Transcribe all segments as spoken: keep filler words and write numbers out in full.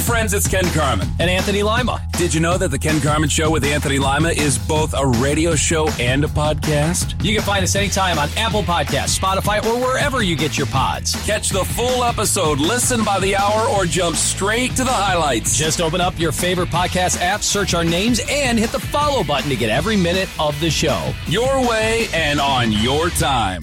friends, it's Ken Carman. And Anthony Lima. Did you know that The Ken Carman Show with Anthony Lima is both a radio show and a podcast? You can find us anytime on Apple Podcasts, Spotify, or wherever you get your pods. Catch the full episode, listen by the hour, or jump straight to the highlights. Just open up your favorite podcast app, search our names, and hit the follow button to get every minute of the show. Your way and on your time.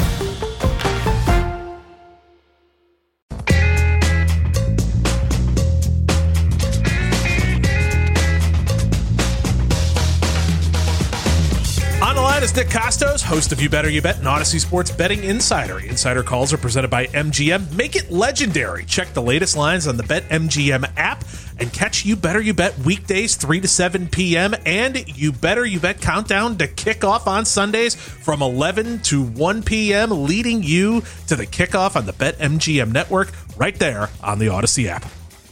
On the line is Nick Costos, host of You Better You Bet and Odyssey Sports Betting Insider. Insider calls are presented by M G M. Make it legendary. Check the latest lines on the BetMGM app and catch You Better You Bet weekdays three to seven p.m. and You Better You Bet countdown to kickoff on Sundays from eleven to one p.m., leading you to the kickoff on the BetMGM network right there on the Odyssey app.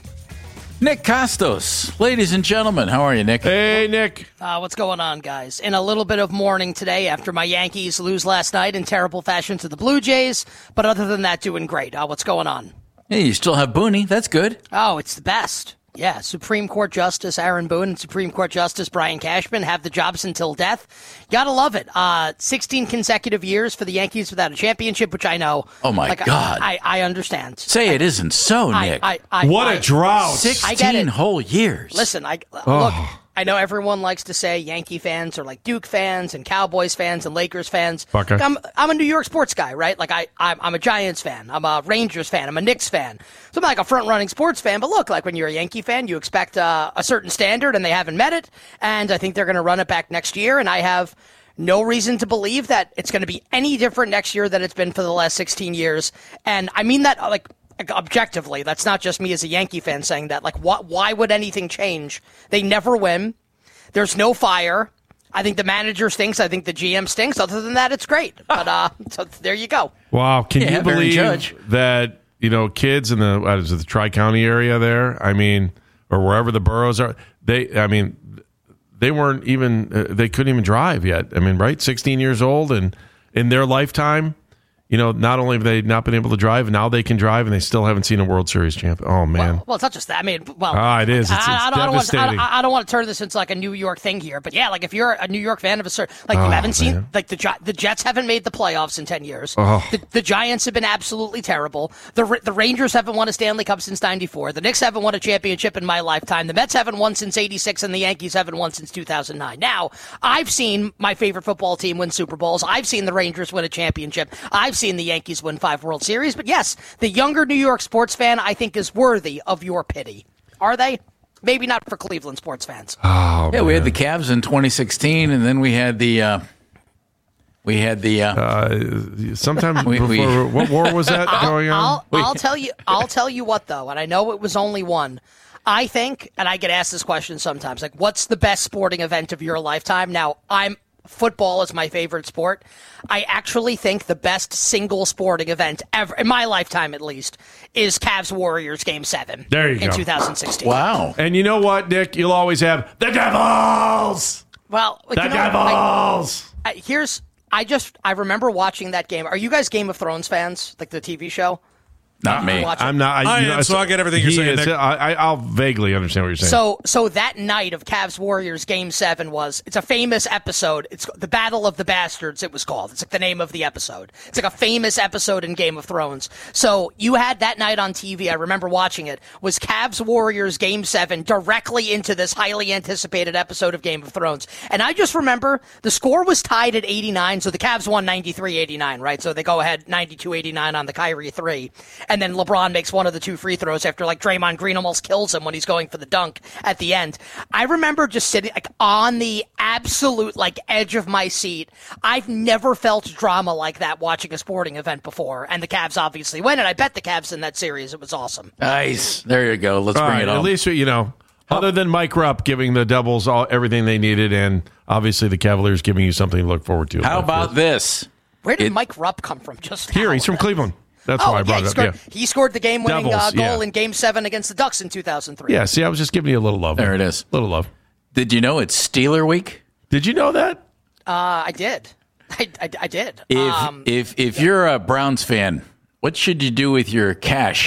Nick Costos, ladies and gentlemen, how are you, Nick? Hey, Nick. Uh, what's going on, guys? In a little bit of mourning today after my Yankees lose last night in terrible fashion to the Blue Jays, but other than that, doing great. Uh, what's going on? Hey, you still have Booney. That's good. Oh, it's the best. Yeah, Supreme Court Justice Aaron Boone and Supreme Court Justice Brian Cashman have the jobs until death. Gotta love it. Uh, sixteen consecutive years for the Yankees without a championship, which I know. Oh, my like, God. I, I, I understand. Say I, it isn't so, I, Nick. I, I, what I, a drought. sixteen whole years. Listen, I Oh. look. I know everyone likes to say Yankee fans are like Duke fans and Cowboys fans and Lakers fans. Okay. I'm I'm a New York sports guy, right? Like I I'm, I'm a Giants fan. I'm a Rangers fan. I'm a Knicks fan. So I'm like a front running sports fan. But look, like when you're a Yankee fan, you expect uh, a certain standard, and they haven't met it. And I think they're going to run it back next year. And I have no reason to believe that it's going to be any different next year than it's been for the last sixteen years. And I mean that like. Objectively, that's not just me as a Yankee fan saying that. Like, why, why would anything change? They never win. There's no fire. I think the manager stinks. I think the G M stinks. Other than that, it's great. But uh, so there you go. Wow. Can Yeah, you Barry believe Judge. that, you know, kids in the, what is it, the Tri-County area there, I mean, or wherever the boroughs are, they, I mean, they weren't even, uh, they couldn't even drive yet. I mean, right? sixteen years old, and in their lifetime, you know, not only have they not been able to drive, now they can drive, and they still haven't seen a World Series champ. Oh, man. Well, well, it's not just that. I mean, well, Ah, it is. It's- I, it's I, don't, I, don't want, devastating. I, I don't want to turn this into like a New York thing here, but yeah, like if you're a New York fan of a certain, like Oh, you haven't seen, man. like the Gi- the Jets haven't made the playoffs in ten years. Oh. The, the Giants have been absolutely terrible. The Ra- the Rangers haven't won a Stanley Cup since ninety-four. The Knicks haven't won a championship in my lifetime. The Mets haven't won since eighty-six, and the Yankees haven't won since two thousand nine. Now, I've seen my favorite football team win Super Bowls. I've seen the Rangers win a championship. I've seen the Yankees win five World Series. But yes, the younger New York sports fan, I think, is worthy of your pity. Are they? Maybe not for Cleveland sports fans. Oh, Yeah, we had the Cavs in twenty sixteen, and then we had the uh, we had the uh, Uh, sometime We- before, we- what war was that going on? I'll, I'll tell you. I'll tell you what, though, and I know it was only one. I think, and I get asked this question sometimes, like, what's the best sporting event of your lifetime? Now, I'm football is my favorite sport. I actually think the best single sporting event ever, in my lifetime at least, is Cavs Warriors Game Seven. There you in go. two thousand sixteen. wow. And you know what, Nick? You'll always have the Devils! Well, The you know, I- Devils! I, here's. I just. I remember watching that game. Are you guys Game of Thrones fans? Like the T V show? Not me. Watch it. I'm not. I you am, know, so I get everything you're he saying, is- Nick. I, I, I'll vaguely understand what you're saying. So, so that night of Cavs Warriors Game Seven was it's a famous episode. It's the Battle of the Bastards. It was called. It's like the name of the episode. It's like a famous episode in Game of Thrones. So you had that night on T V. I remember watching it. Was Cavs Warriors Game Seven directly into this highly anticipated episode of Game of Thrones? And I just remember the score was tied at eighty-nine. So the Cavs won ninety-three eighty-nine, right? So they go ahead ninety-two eighty-nine on the Kyrie three, and then LeBron makes one of the two free throws after like Draymond Green almost kills him when he's going for the dunk at the end. I remember just sitting like on the absolute like edge of my seat. I've never felt drama like that watching a sporting event before, and the Cavs obviously win, and I bet the Cavs in that series. It was awesome. Nice. There you go. Let's All bring right, it on. at least, you know, other than Mike Rupp giving the Devils all everything they needed, and obviously the Cavaliers giving you something to look forward to. How about this? Where did It- Mike Rupp come from? Just Here, now? he's from Cleveland. That's Oh, why I yeah, brought he it up. scored, Yeah. he scored the game-winning uh, Devils, goal yeah. in Game Seven against the Ducks in two thousand three. Yeah, see, I was just giving you a little love. There it is. little love. Did you know it's Steeler Week? Did you know that? Uh, I did. I, I, I did. If um, if if you're a Browns fan, what should you do with your cash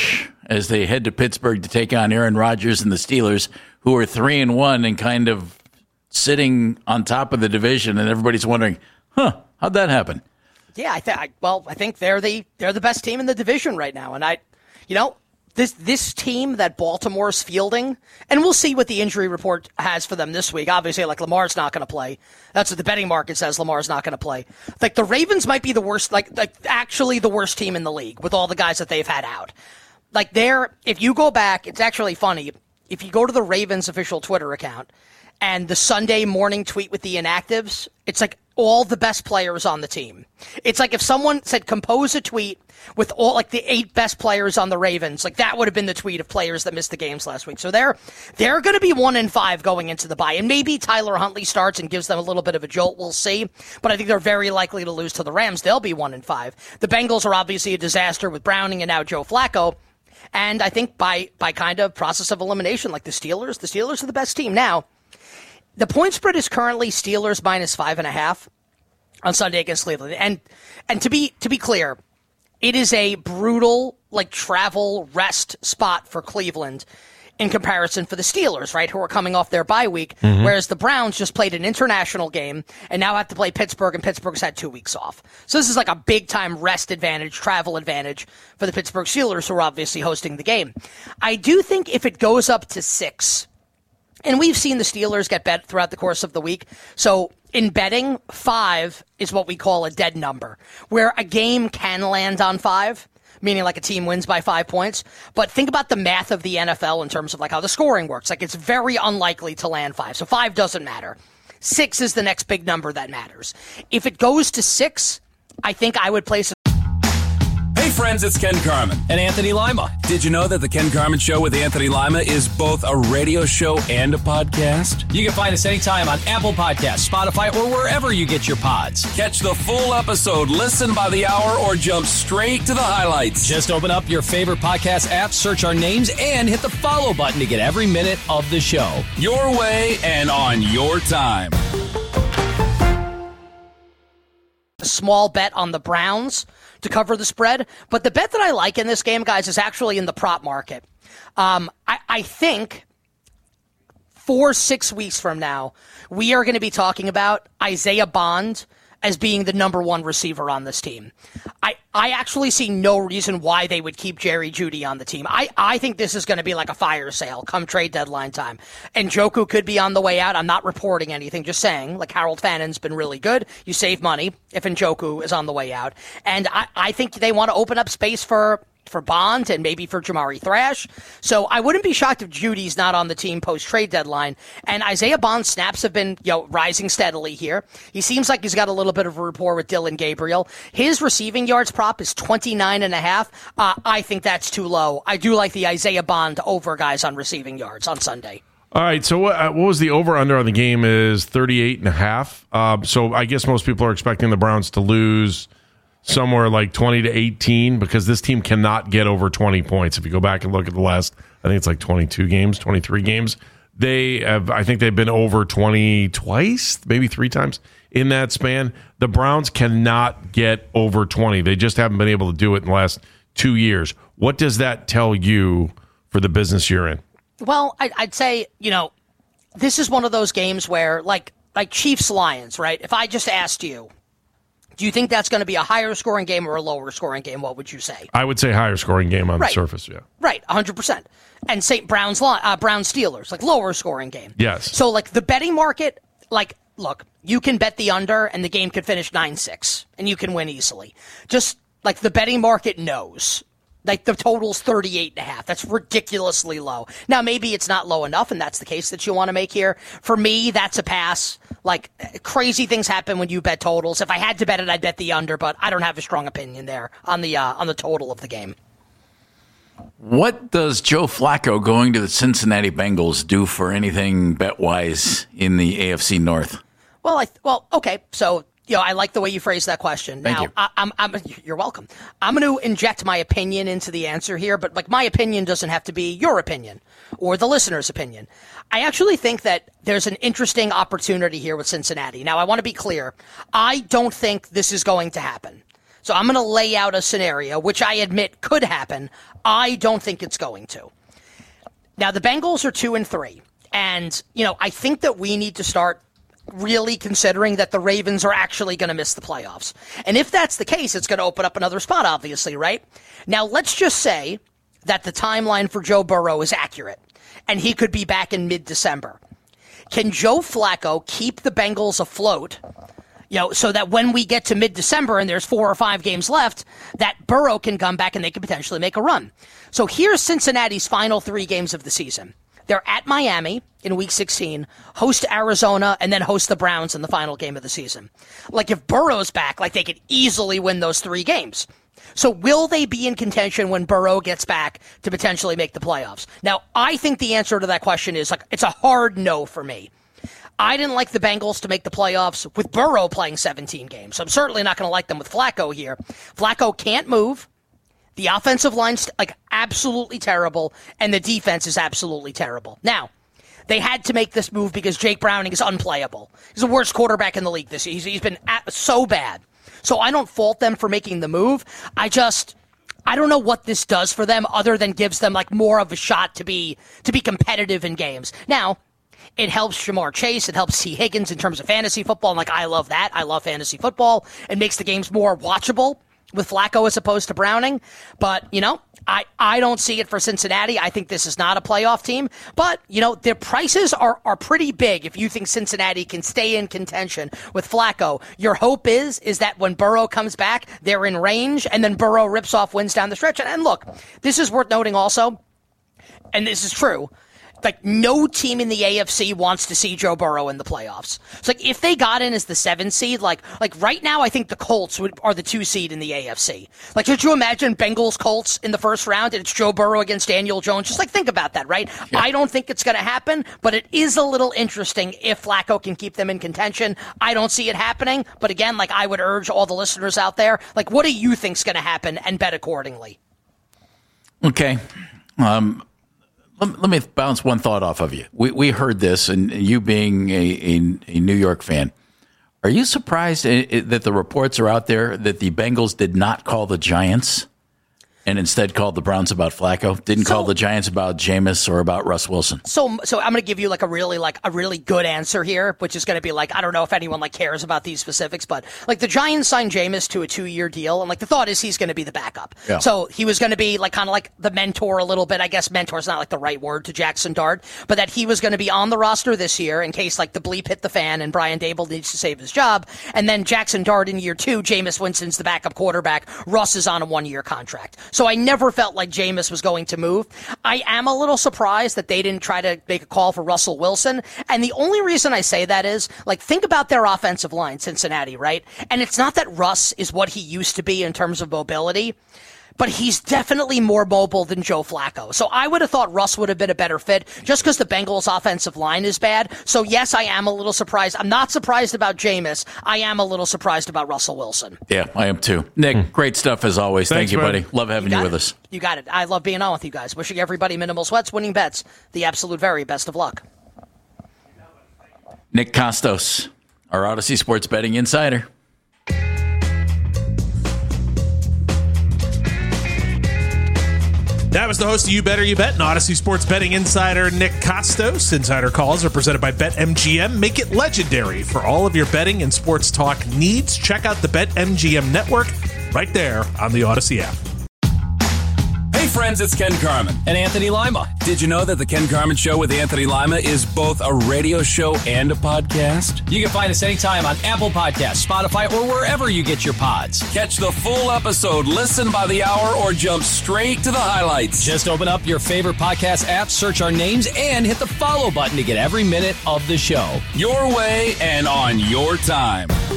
as they head to Pittsburgh to take on Aaron Rodgers and the Steelers, who are three and one and kind of sitting on top of the division, and everybody's wondering, huh, how'd that happen? Yeah, I think. Well, I think they're the they're the best team in the division right now, and I, you know, this this team that Baltimore's fielding, and we'll see what the injury report has for them this week. Obviously, like Lamar's not going to play. That's what the betting market says. Lamar's not going to play. Like the Ravens might be the worst, like like actually the worst team in the league with all the guys that they've had out. Like they're, if you go back, it's actually funny. If you go to the Ravens official Twitter account and the Sunday morning tweet with the inactives, it's like all the best players on the team. It's like if someone said compose a tweet with all like the eight best players on the Ravens, like that would have been the tweet of players that missed the games last week. So they're they're going to be one and five going into the bye, and maybe Tyler Huntley starts and gives them a little bit of a jolt. We'll see, but I think they're very likely to lose to the Rams. They'll be one and five. The Bengals are obviously a disaster with Browning and now Joe Flacco. And I think by by kind of process of elimination, like the Steelers, the Steelers are the best team. Now, the point spread is currently Steelers minus five and a half on Sunday against Cleveland. And and to be to be clear, it is a brutal like travel rest spot for Cleveland in comparison for the Steelers, right, who are coming off their bye week, mm-hmm. whereas the Browns just played an international game and now have to play Pittsburgh, and Pittsburgh's had two weeks off. So this is like a big-time rest advantage, travel advantage for the Pittsburgh Steelers, who are obviously hosting the game. I do think if it goes up to six, and we've seen the Steelers get bet throughout the course of the week, so in betting, five is what we call a dead number, where a game can land on five, meaning like a team wins by five points. But think about the math of the N F L in terms of like how the scoring works. Like it's very unlikely to land five. So five doesn't matter. Six is the next big number that matters. If it goes to six, I think I would place a Hey friends, it's Ken Carman. And Anthony Lima. Did you know that the Ken Carman Show with Anthony Lima is both a radio show and a podcast? You can find us anytime on Apple Podcasts, Spotify, or wherever you get your pods. Catch the full episode, listen by the hour, or jump straight to the highlights. Just open up your favorite podcast app, search our names, and hit the follow button to get every minute of the show. Your way and on your time. A small bet on the Browns to cover the spread. But the bet that I like in this game, guys, is actually in the prop market. Um, I, I think four, six weeks from now, we are going to be talking about Isaiah Bond as being the number one receiver on this team. I, I actually see no reason why they would keep Jerry Jeudy on the team. I, I think this is going to be like a fire sale come trade deadline time. And Njoku could be on the way out. I'm not reporting anything, just saying, like Harold Fannon's been really good. You save money if Njoku is on the way out. And I, I think they want to open up space for for Bond and maybe for Jamari Thrash. So I wouldn't be shocked if Judy's not on the team post-trade deadline. And Isaiah Bond's snaps have been, you know, rising steadily here. He seems like he's got a little bit of a rapport with Dylan Gabriel. His receiving yards prop is twenty-nine and a half. Uh, I think that's too low. I do like the Isaiah Bond over guys on receiving yards on Sunday. All right, so what, what was the over-under on the game is thirty-eight and a half. Uh, so I guess most people are expecting the Browns to lose somewhere like twenty to eighteen, because this team cannot get over twenty points. If you go back and look at the last, I think it's like twenty-two games, twenty-three games, they have, I think they've been over twenty twice, maybe three times in that span. The Browns cannot get over twenty. They just haven't been able to do it in the last two years. What does that tell you for the business you're in? Well, I'd say, you know, this is one of those games where, like, like Chiefs-Lions, right? If I just asked you, do you think that's going to be a higher scoring game or a lower scoring game? What would you say? I would say higher scoring game on right. the surface, yeah. Right, one hundred percent. And say Browns uh, Browns Steelers, like lower scoring game. Yes. So like the betting market, like, look, you can bet the under and the game could finish nine six and you can win easily. Just like the betting market knows. Like the total's thirty-eight and a half. That's ridiculously low. Now, maybe it's not low enough, and that's the case that you want to make here. For me, that's a pass. Like, crazy things happen when you bet totals. If I had to bet it, I'd bet the under, but I don't have a strong opinion there on the uh, on the total of the game. What does Joe Flacco going to the Cincinnati Bengals do for anything bet-wise in the A F C North? Well, I well, okay, so... You know, I like the way you phrased that question. Thank now, you. I, I'm, I'm, you're welcome. I'm going to inject my opinion into the answer here, but like my opinion doesn't have to be your opinion or the listener's opinion. I actually think that there's an interesting opportunity here with Cincinnati. Now, I want to be clear. I don't think this is going to happen. So I'm going to lay out a scenario, which I admit could happen. I don't think it's going to. Now, the Bengals are two and three. And, you know, I think that we need to start really considering that the Ravens are actually going to miss the playoffs. And if that's the case, it's going to open up another spot, obviously, right? Now, let's just say that the timeline for Joe Burrow is accurate, and he could be back in mid-December. Can Joe Flacco keep the Bengals afloat, you know, so that when we get to mid-December and there's four or five games left, that Burrow can come back and they can potentially make a run? So here's Cincinnati's final three games of the season. They're at Miami in Week sixteen, host Arizona, and then host the Browns in the final game of the season. Like, if Burrow's back, like, they could easily win those three games. So will they be in contention when Burrow gets back to potentially make the playoffs? Now, I think the answer to that question is, like, it's a hard no for me. I didn't like the Bengals to make the playoffs with Burrow playing seventeen games. So I'm certainly not going to like them with Flacco here. Flacco can't move. The offensive line's like absolutely terrible, and the defense is absolutely terrible. Now, they had to make this move because Jake Browning is unplayable. He's the worst quarterback in the league this year. He's, he's been at, so bad. So I don't fault them for making the move. I just, I don't know what this does for them other than gives them like more of a shot to be to be competitive in games. Now, it helps Jamar Chase. It helps T. Higgins in terms of fantasy football. And like, I love that. I love fantasy football. It makes the games more watchable with Flacco as opposed to Browning. But, you know, I, I don't see it for Cincinnati. I think this is not a playoff team. But, you know, their prices are, are pretty big if you think Cincinnati can stay in contention with Flacco. Your hope is, is that when Burrow comes back, they're in range, and then Burrow rips off wins down the stretch. And, and look, this is worth noting also, and this is true, like, no team in the A F C wants to see Joe Burrow in the playoffs. It's like, if they got in as the seven seed, like, like right now, I think the Colts would, are the two seed in the A F C. Like, could you imagine Bengals Colts in the first round and it's Joe Burrow against Daniel Jones? Just like, think about that, right? Yeah. I don't think it's going to happen, but it is a little interesting if Flacco can keep them in contention. I don't see it happening, but again, like, I would urge all the listeners out there, like, what do you think's going to happen, and bet accordingly? Okay. Um, Let me bounce one thought off of you. We we heard this, and you being a, a, a New York fan, are you surprised that the reports are out there that the Bengals did not call the Giants and instead called the Browns about Flacco? Didn't so, call the Giants about Jameis or about Russ Wilson? So, so I'm going to give you like a really like a really good answer here, which is going to be like, I don't know if anyone like cares about these specifics, but like the Giants signed Jameis to a two-year deal, and like the thought is he's going to be the backup. Yeah. So he was going to be like kind of like the mentor a little bit. I guess mentor is not like the right word to Jackson Dart, but that he was going to be on the roster this year in case like the bleep hit the fan and Brian Daboll needs to save his job. And then Jackson Dart in year two, Jameis Winston's the backup quarterback. Russ is on a one-year contract. So I never felt like Jameis was going to move. I am a little surprised that they didn't try to make a call for Russell Wilson. And the only reason I say that is, like, think about their offensive line, Cincinnati, right? And it's not that Russ is what he used to be in terms of mobility, but he's definitely more mobile than Joe Flacco. So I would have thought Russ would have been a better fit just because the Bengals' offensive line is bad. So yes, I am a little surprised. I'm not surprised about Jameis. I am a little surprised about Russell Wilson. Yeah, I am too. Nick, hmm. great stuff as always. Thanks, Thank you, buddy. buddy. Love having you, you with it. us. You got it. I love being on with you guys. Wishing everybody minimal sweats, winning bets, the absolute very best of luck. Nick Kostos, our Odyssey Sports Betting Insider. That was the host of You Better You Bet, and Odyssey Sports Betting Insider Nick Kostos. Insider calls are presented by BetMGM. Make it legendary for all of your betting and sports talk needs. Check out the BetMGM network right there on the Odyssey app. Hey friends, it's Ken Carman. And Anthony Lima. Did you know that the Ken Carman Show with Anthony Lima is both a radio show and a podcast? You can find us anytime on Apple Podcasts, Spotify, or wherever you get your pods. Catch the full episode, listen by the hour, or jump straight to the highlights. Just open up your favorite podcast app, search our names, and hit the follow button to get every minute of the show. Your way and on your time.